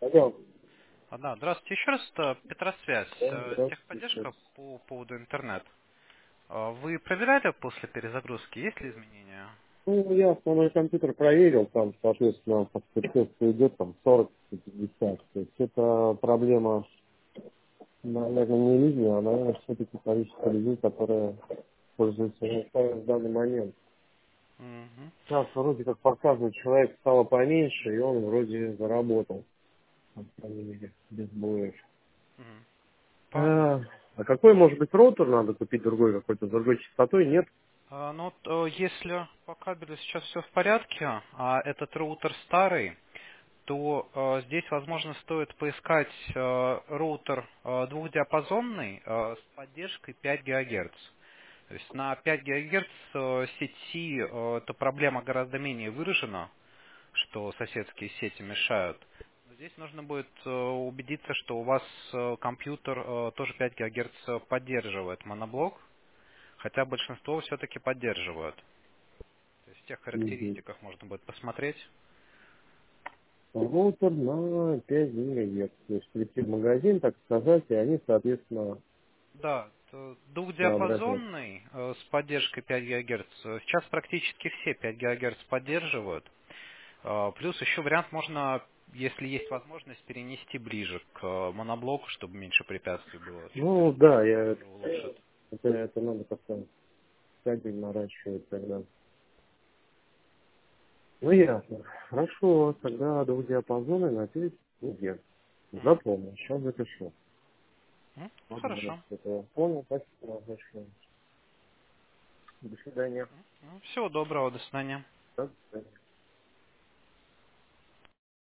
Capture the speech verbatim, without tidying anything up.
Алло. А, Да, здравствуйте еще раз, это Петросвязь, Да, э, здравствуйте. техподдержка по поводу интернет. А, Вы проверяли после перезагрузки, есть ли изменения? Ну, я на мой компьютер проверил, там, соответственно, по спецтесту идет там сорок пятьдесят. То есть это проблема, наверное, не линия, а, наверное, все-таки количество людей, которые пользуются Wi-Fi в данный момент. Мгм. Сейчас вроде как показывает, человек стало поменьше, и он вроде заработал, по крайней мере, без боев. Мгм. По- А, а какой, может быть, роутер надо купить другой какой-то, с другой частотой? Нет? а, Ну, вот, э, если по кабелю сейчас все в порядке, а этот роутер старый, то э, здесь, возможно, стоит поискать э, роутер э, двухдиапазонный э, с поддержкой пять гигагерц. То есть на пять гигагерц э, сети э, эта проблема гораздо менее выражена, что соседские сети мешают. Но здесь нужно будет э, убедиться, что у вас э, компьютер э, тоже пять гигагерц поддерживает моноблок, хотя большинство все-таки поддерживают. То есть в тех Мгм. характеристиках можно будет посмотреть. Роутер на пять гигагерц. То есть прийти в магазин, так сказать, и они, соответственно, Да, т- сообразят. двухдиапазонный э, с поддержкой пять гигагерц. э, Сейчас практически все пять гигагерц поддерживают. Э, Плюс еще вариант можно, если есть возможность, перенести ближе к э, моноблоку, чтобы меньше препятствий было. Ну да, Это я тоже улучшит. это, это надо как-то кабель наращивать тогда. Ну ясно. Хорошо, тогда двухдиапазонный на пять гигагерц. Мгм. Запомнил, сейчас запишу. М, Вот, Хорошо. это понял, спасибо большое. До свидания. Ну, всего доброго, до свидания. До свидания.